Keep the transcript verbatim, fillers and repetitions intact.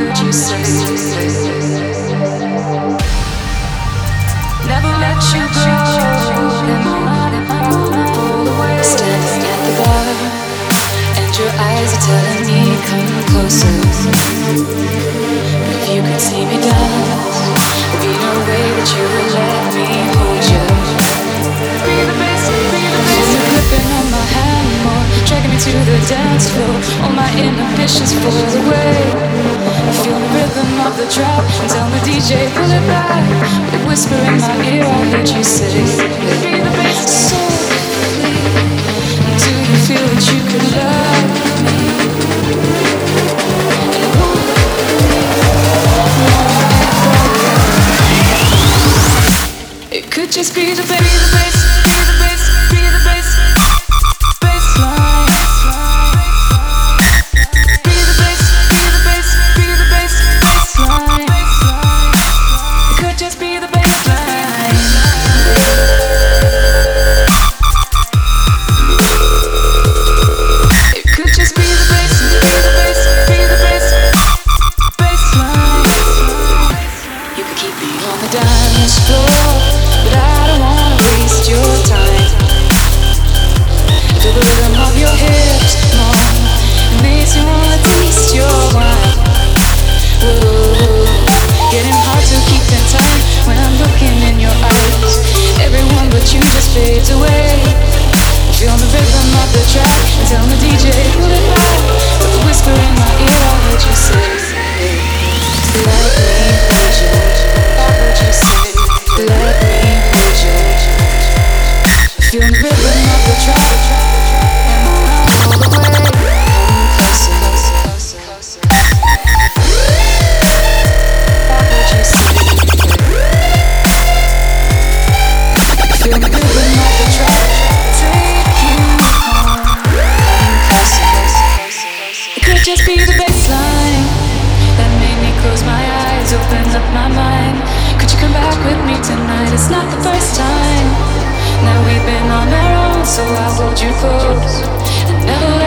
heard you say. Never let you go. Standing at the bar, and your eyes are telling me come closer. But if you could see me dance, there'd be no way that you would let me hold you. Feel you gripping on my hand more, dragging me to the dance floor. All my inhibitions fall away. Feel the rhythm of the drop, and tell the D J pull it back. With a whisper in my ear, I heard you say, softly, do you feel that you could love me? And want me? It could just be the bass, the bass, be the bass, be the bass, bass line. Be the bass, be the bass, be the bass, bass line. It could just be the bass line. It could just be the bass, be the bass, be the bass, bass line. You could keep me on the dance floor, but I don't wanna waste your time. Feel the rhythm of your hips, mom. It makes me wanna taste your wine. Whoa, getting hard to keep in time when I'm looking in your eyes. Everyone but you just fades away. Feel the rhythm of the track and tell the D J pull it back. With a whisper in my ear, I heard you say, let me hold you. I heard you say, let me hold you. Feel the rhythm of the track and all the way. Closer, closer, closer, closer. I heard you say, feel the rhythm of the track. Take you home. Closer, closer, closer, closer. It could just be the bassline that made me close my eyes, opens up my mind. Could you come back with me tonight? It's not the first time. Now we've been on our own, so I'll hold you close and never